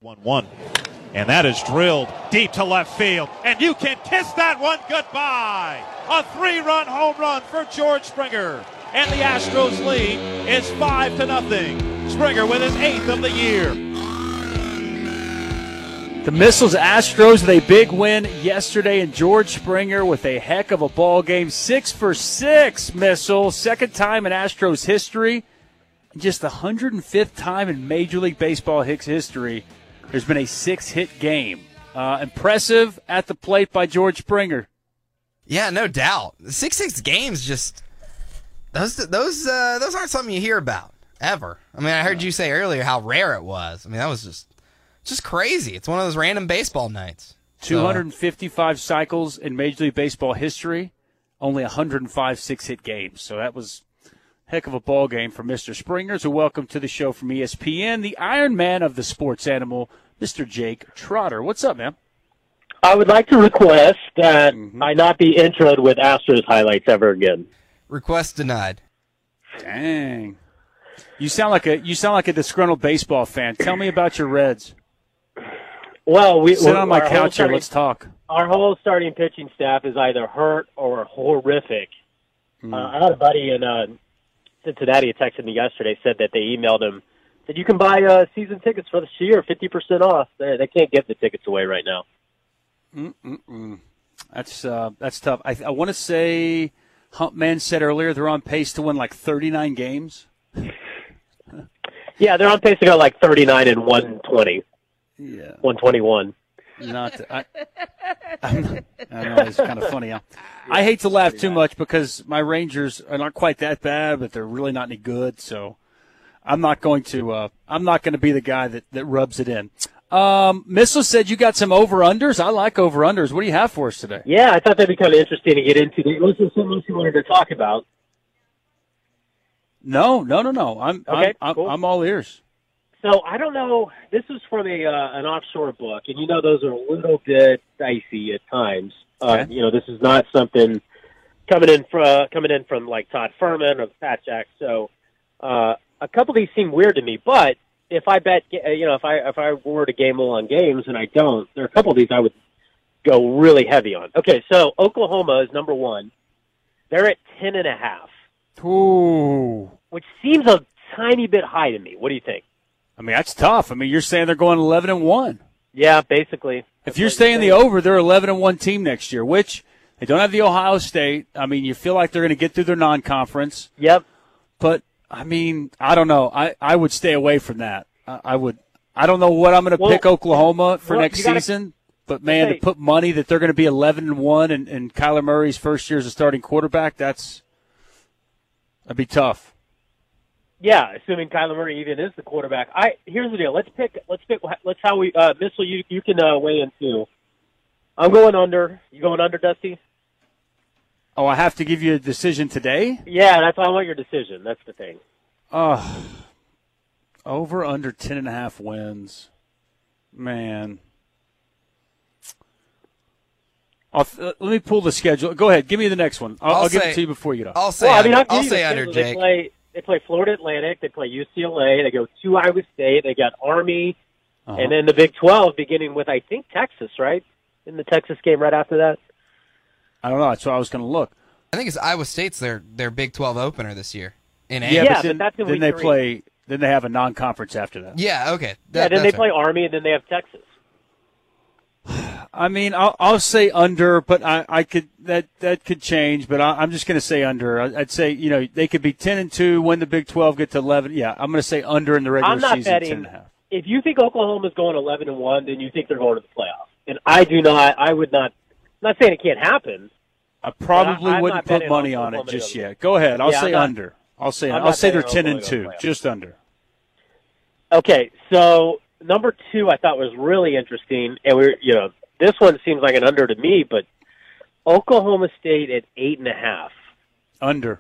1-1. And that is drilled deep to left field. And you can kiss that one goodbye. A 3-run home run for George Springer. And the Astros lead is 5-0. Springer with his 8th of the year. The Missiles Astros with a big win yesterday, and George Springer with a heck of a ball game. 6 for 6, Missiles. Second time in Astros history. Just the 105th time in Major League Baseball history there's been a 6-hit game. Impressive at the plate by George Springer. Yeah, no doubt. 6-6 games, just those aren't something you hear about ever. I mean, I heard you say earlier how rare it was. I mean, that was just crazy. It's one of those random baseball nights. 255 cycles in Major League Baseball history, only 105 6-hit games. So that was heck of a ball game for Mr. Springer. So welcome to the show from ESPN, the Iron Man of the sports animal, Mr. Jake Trotter. What's up, man? I would like to request that I not be introed with Astros highlights ever again. Request denied. Dang. You sound like a disgruntled baseball fan. Tell me about your Reds. Well, sit on my couch here. Let's talk. Our whole starting pitching staff is either hurt or horrific. I had a buddy in Cincinnati texted me yesterday, said that they emailed him, said you can buy season tickets for this year, 50% off. They can't give the tickets away right now. That's tough. I want to say Humpman said earlier they're on pace to win like 39 games. Yeah, they're on pace to go like 39 and 120. Yeah, 121. I know it's kind of funny. I hate to laugh too much because my Rangers are not quite that bad, but they're really not any good. So I'm not going to be the guy that rubs it in. Missile said you got some over-unders. I like over-unders. What do you have for us today? Yeah, I thought that'd be kind of interesting to get into. Was there something else you wanted to talk about? No. Cool. I'm all ears. So I don't know. This was from an offshore book, and those are a little bit dicey at times. Okay. This is not something coming in from like Todd Furman or Pat Jack. So a couple of these seem weird to me. But if I bet, if I were to gamble on games, and I don't, there are a couple of these I would go really heavy on. Okay, so Oklahoma is number 1. They're at 10.5. Ooh, which seems a tiny bit high to me. What do you think? I mean, that's tough. I mean, you're saying they're going 11-1. Yeah, basically. If you're staying the over, they're 11-1 team next year, which they don't have the Ohio State. I mean, you feel like they're going to get through their non-conference. Yep. But, I mean, I don't know. I would stay away from that. I would. I don't know what I'm going to pick Oklahoma for next season. But, man, to put money that they're going to be 11-1 and Kyler Murray's first year as a starting quarterback, that'd be tough. Yeah, assuming Kyler Murray even is the quarterback. Here's the deal. Let's how we Missile. You can weigh in too. I'm going under. You going under, Dusty? Oh, I have to give you a decision today? Yeah, I want your decision. That's the thing. Over under 10.5 wins. Man. Let me pull the schedule. Go ahead. Give me the next one. I'll give it to you before you get off. I'll say under, Jake. They play Florida Atlantic. They play UCLA. They go to Iowa State. They got Army. And then the Big 12 beginning with, I think, Texas, right? In the Texas game right after that? I don't know. That's what I was going to look. I think it's Iowa State's their Big 12 opener this year. Yeah, but that's in then they play. Then they have a non-conference after that. Yeah, okay. Then they play Army, and then they have Texas. I mean, I'll say under, but I could that could change. But I'm just going to say under. I'd say they could be 10-2, win the Big 12, get to 11. Yeah, I'm going to say under in the regular season. I'm not betting. 10.5. If you think Oklahoma's going 11-1, then you think they're going to the playoffs. And I do not. I would not. I'm not saying it can't happen. I probably wouldn't put money on it just yet. Go ahead. I'll say under. I'll say they're 10-2, just under. Okay, so number 2 I thought was really interesting, and this one seems like an under to me, but Oklahoma State at 8.5. Under.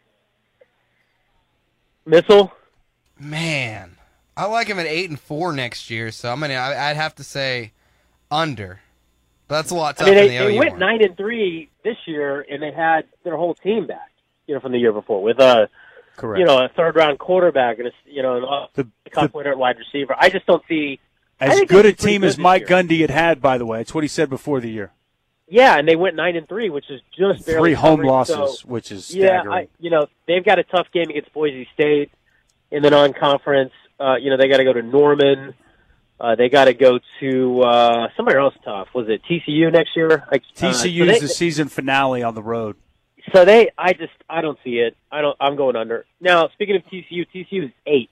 Missile? Man, I like him at 8-4 next year, so I'd have to say under. But that's a lot tougher than the OU they went one. 9-3 this year, and they had their whole team back, from the year before with a third-round quarterback and a cup winner at wide receiver. I just don't see As good a team as Mike Gundy had, by the way. It's what he said before the year. Yeah, and they went 9-3, which is just barely 3 home covering, losses, which is staggering. They've got a tough game against Boise State in the non-conference. They got to go to Norman. They got to go to somewhere else tough. Was it TCU next year? TCU is the season finale on the road. So I don't see it. I'm going under. Now, speaking of TCU is 8.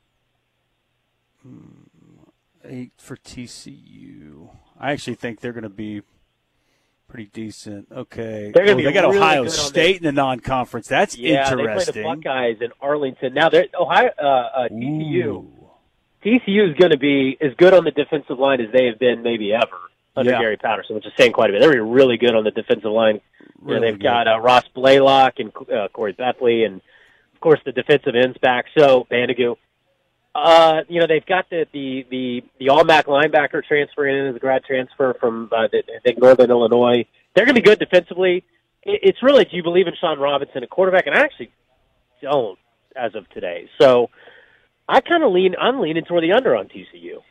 8 for TCU. I actually think they're going to be pretty decent. Okay. They're going to be they got really Ohio good State in the non-conference. That's interesting. They play the Buckeyes in Arlington. Now, TCU. Ooh. TCU is going to be as good on the defensive line as they have been maybe ever under Gary Patterson, which is saying quite a bit. They're going to be really good on the defensive line. They've got Ross Blaylock and Corey Bethley, and of course the defensive ends back. So Bandagoo. They've got the All-MAC linebacker transferring in as a grad transfer from I think Northern Illinois. They're going to be good defensively. It's really, do you believe in Sean Robinson, a quarterback? And I actually don't as of today. So I'm leaning toward the under on TCU.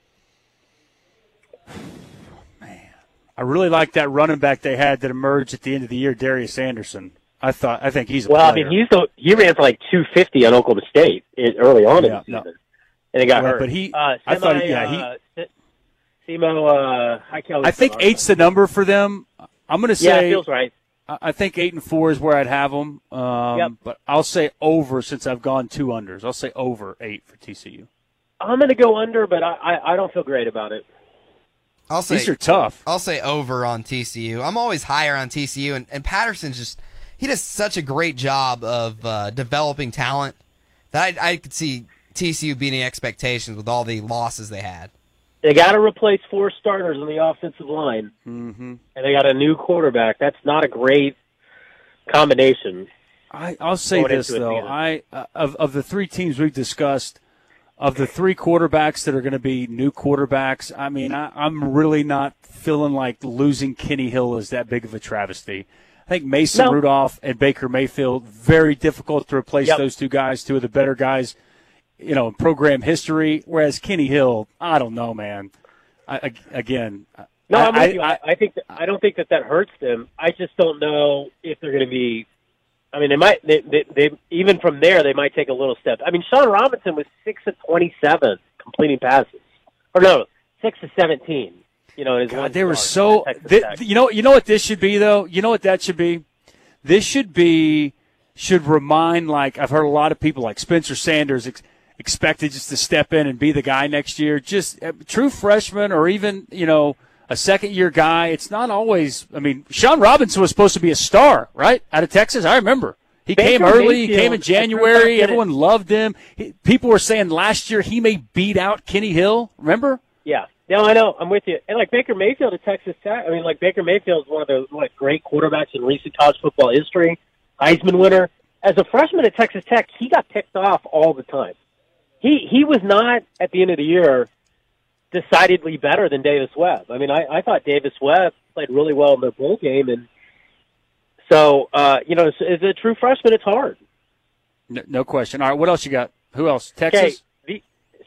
Man, I really like that running back they had that emerged at the end of the year, Darius Anderson. I think he's a player. I mean, he ran for like 250 on Oklahoma State early on in the season, and he got hurt. But I think 8's the number for them. I'm going to say, yeah, it feels right. I think 8 and 4 is where I'd have them. But I'll say over since I've gone 2 unders. I'll say over 8 for TCU. I'm going to go under, but I don't feel great about it. These are tough. I'll say over on TCU. I'm always higher on TCU, and Patterson's just. He does such a great job of developing talent that I could see TCU beating expectations with all the losses they had. They got to replace 4 starters on the offensive line, and they got a new quarterback. That's not a great combination. I'll say this, though. Of the 3 teams we've discussed, of the 3 quarterbacks that are going to be new quarterbacks, I mean, I'm really not feeling like losing Kenny Hill is that big of a travesty. I think Mason Rudolph and Baker Mayfield, very difficult to replace those 2 guys, 2 of the better guys, in program history. Whereas Kenny Hill, I don't know, man. I'm with you. I don't think that hurts them. I just don't know if they're going to be. I mean, they even from there they might take a little step. I mean, Sean Robinson was 6 of 27 completing passes, or no, 6 of 17. God, they were so. You know what this should be though. You know what that should be. This should remind, like I've heard a lot of people like Spencer Sanders expected just to step in and be the guy next year. Just true freshman or even a second-year guy. It's not always. I mean, Sean Robinson was supposed to be a star, right, out of Texas. I remember he came early. He came in January. Everyone loved him. People were saying last year he may beat out Kenny Hill. Remember? Yeah. No, I know. I'm with you. And like Baker Mayfield at Texas Tech, I mean, like Baker Mayfield is one of the great quarterbacks in recent college football history, Heisman winner. As a freshman at Texas Tech, he got picked off all the time. He was not, at the end of the year, decidedly better than Davis Webb. I mean, I thought Davis Webb played really well in the bowl game. And so, as a true freshman, it's hard. No question. All right, what else you got? Who else? Texas? Okay.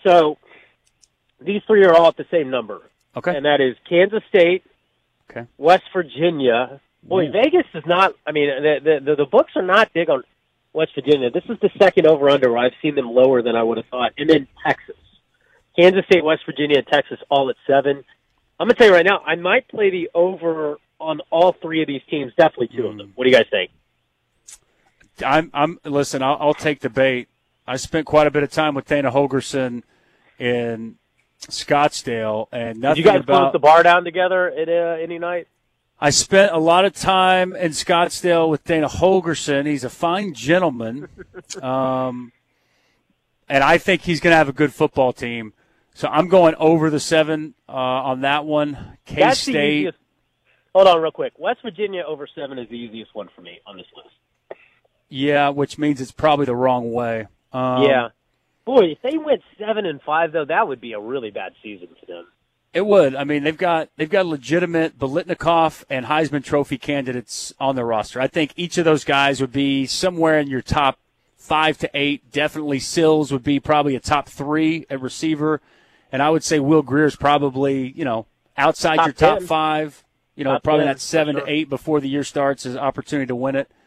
These 3 are all at the same number. Okay. And that is Kansas State, West Virginia. Boy, Vegas is not – I mean, the books are not big on West Virginia. This is the second over-under where I've seen them lower than I would have thought. And then Texas. Kansas State, West Virginia, and Texas all at 7. I'm going to tell you right now, I might play the over on all 3 of these teams, definitely 2 of them. What do you guys think? Listen, I'll take the bait. I spent quite a bit of time with Dana Holgorsen in Scottsdale, and nothing. Did you guys close the bar down together at any night? I spent a lot of time in Scottsdale with Dana Holgorsen. He's a fine gentleman, and I think he's going to have a good football team. So I'm going over the 7 on that one. K-State. Hold on real quick. West Virginia over 7 is the easiest one for me on this list. Yeah, which means it's probably the wrong way. Yeah. Boy, if they went 7-5, though, that would be a really bad season for them. It would. I mean, they've got legitimate Biletnikoff and Heisman Trophy candidates on their roster. I think each of those guys would be somewhere in your top 5 to 8. Definitely Sills would be probably a top 3 at receiver. And I would say Will Greer's probably, outside Top your top 10. 5, Top probably 10, that 7 for sure. to 8 before the year starts is an opportunity to win it.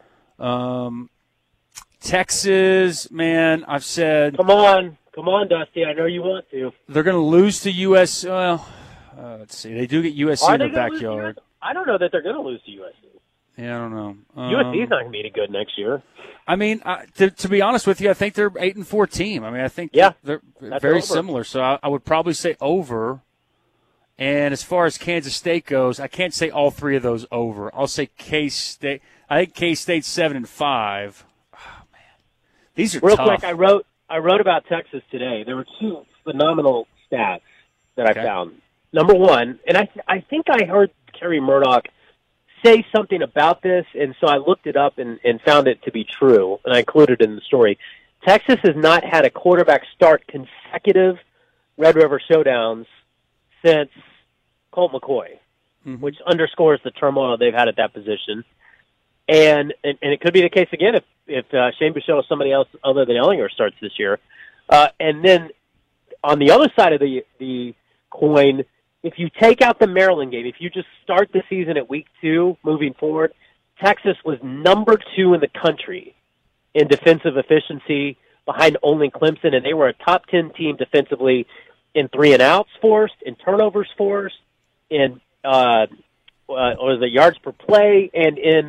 Texas, man, I've said Come on, Dusty. I know you want to. they're going to lose to US. Well, let's see. They do get USC Are in they their gonna lose to backyard. USC? I don't know that they're going to lose to USC. Yeah, I don't know. USC's not going to be any good next year. I mean, to be honest with you, I think they're 8-4 team. I mean, I think Yeah, they're that's very over. similar. So I would probably say over. And as far as Kansas State goes, I can't say all three of those over. I'll say K-State. I think K-State's 7-5. Oh man, these are Real tough. quick, I wrote about Texas today. There were 2 phenomenal stats that Okay. I found. Number one, and I think I heard Kerry Murdoch say something about this, and so I looked it up and found it to be true, and I included it in the story. Texas has not had a quarterback start consecutive Red River Showdowns since Colt McCoy, which underscores the turmoil they've had at that position. And it could be the case again if Shane Buechele or somebody else other than Ellinger starts this year. And then on the other side of the coin, if you take out the Maryland game, if you just start the season at week 2 moving forward, Texas was number 2 in the country in defensive efficiency behind only Clemson, and they were a top 10 team defensively in 3-and-outs forced, in turnovers forced, in or the yards per play, and in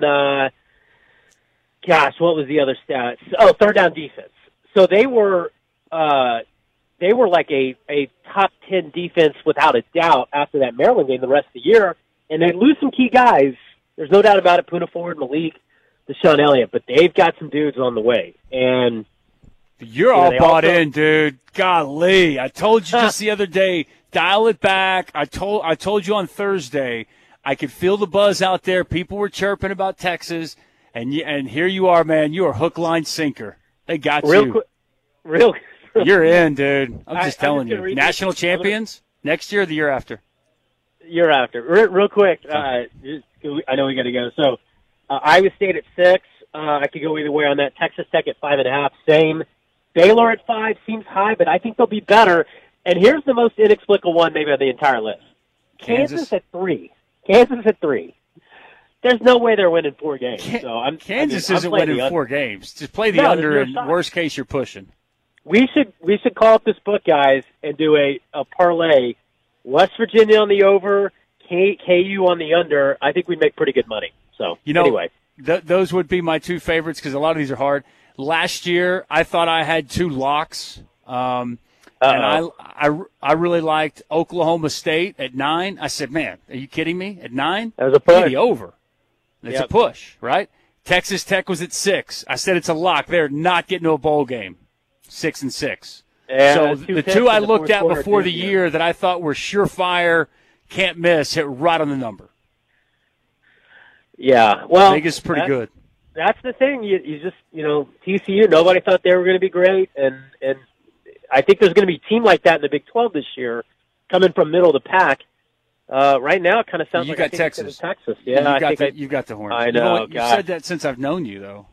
what was the other stat? Oh, third down defense. So they were like a top 10 defense without a doubt after that Maryland game the rest of the year, and they lose some key guys. There's no doubt about it, Poona Ford, Malik, Deshaun Elliott, but they've got some dudes on the way. And You're all they bought also- in, dude. Golly, I told you just the other day. Dial it back. I told you on Thursday. I could feel the buzz out there. People were chirping about Texas, and here you are, man. You are hook, line, sinker. They got you. Real. You're in, dude. I'm just I'm telling just you. gonna read National this. champions next year or the year after? Year after. Real quick, I know we got to go. So Iowa State at 6. I could go either way on that. Texas Tech at 5.5. Same. Baylor at 5 seems high, but I think they'll be better. And here's the most inexplicable one maybe of the entire list. Kansas at 3. There's no way they're winning 4 games. Kansas isn't playing winning the 4 games. Just play the No, under, there's and no shot. worst case, you're pushing. We should call up this book, guys, and do a parlay. West Virginia on the over, KU on the under. I think we'd make pretty good money. So anyway, those would be my 2 favorites because a lot of these are hard. Last year, I thought I had 2 locks, and I really liked Oklahoma State at 9. I said, man, are you kidding me? At 9, that was a push. the over. It's a Yep. push, right? Texas Tech was at 6. I said it's a lock. They're not getting to a bowl game. 6-6. Yeah, So that's 2 the picks 2 I in the looked fourth at quarter before this the year that I thought were surefire, can't miss, hit right on the number. Yeah, well, Vegas is pretty good. That's the thing. You just TCU. Nobody thought they were going to be great, and I think there's going to be a team like that in the Big 12 this year, coming from middle of the pack. Right now, it kind of sounds You like got I think it's Texas. Texas. Yeah, You got the Horns. I know, You've God. said that since I've known you, though.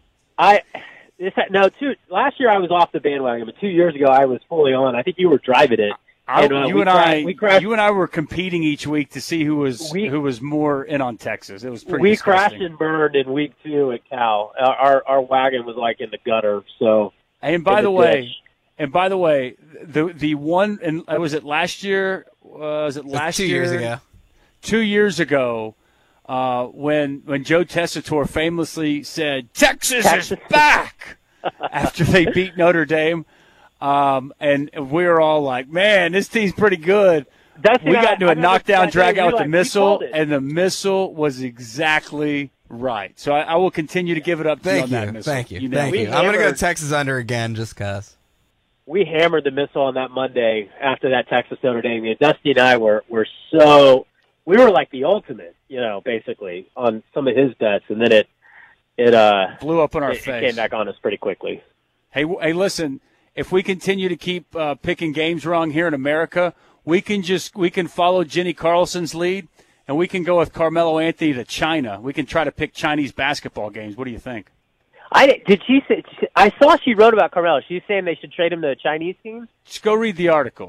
Last year I was off the bandwagon, but 2 years ago I was fully on. I think you were driving it. You and I were competing each week to see who was more in on Texas. It was pretty. We disgusting. crashed and burned in week 2 at Cal. Our wagon was like in the gutter. So, And by the way, the one and was it last year? Was it last 2 year? years ago. 2 years ago, when Joe Tessitore famously said Texas is back after they beat Notre Dame. And we were all like, man, this team's pretty good. We got into a knockdown, drag out with the missile, and the missile was exactly right. So I will continue to give it up to you on that missile. Thank you. know Thank it. you. I'm going to go Texas under again just because. we hammered the missile on that Monday after that Texas Notre Dame game. Dusty and I were so we were like the ultimate, basically on some of his bets, and then it blew up in our it face. came back on us pretty quickly. Hey, listen. If we continue to keep picking games wrong here in America, we can follow Jenny Carlson's lead, and we can go with Carmelo Anthony to China. We can try to pick Chinese basketball games. What do you think? Did she say? I saw she wrote about Carmelo. She's saying they should trade him to a Chinese team. Just go read the article.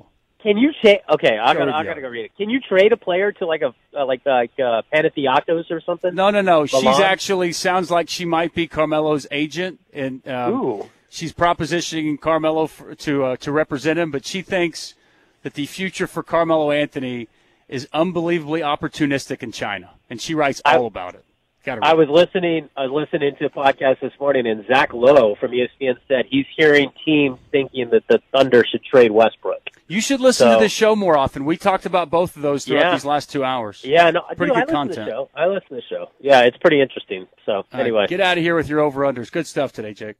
Can you trade? Okay, I Go with gotta you. go read it. Can you trade a player to like Panathinaikos or something? No. She's Milan? actually sounds like she might be Carmelo's agent, and Ooh. she's propositioning Carmelo to represent him. But she thinks that the future for Carmelo Anthony is unbelievably opportunistic in China, and she writes all about it. I was listening to a podcast this morning, and Zach Lowe from ESPN said he's hearing teams thinking that the Thunder should trade Westbrook. You should listen to the show more often. We talked about both of those throughout these last 2 hours. Yeah, no, pretty good I listen content. To the show. I listen to the show. Yeah, it's pretty interesting. So, anyway. Get out of here with your over-unders. Good stuff today, Jake.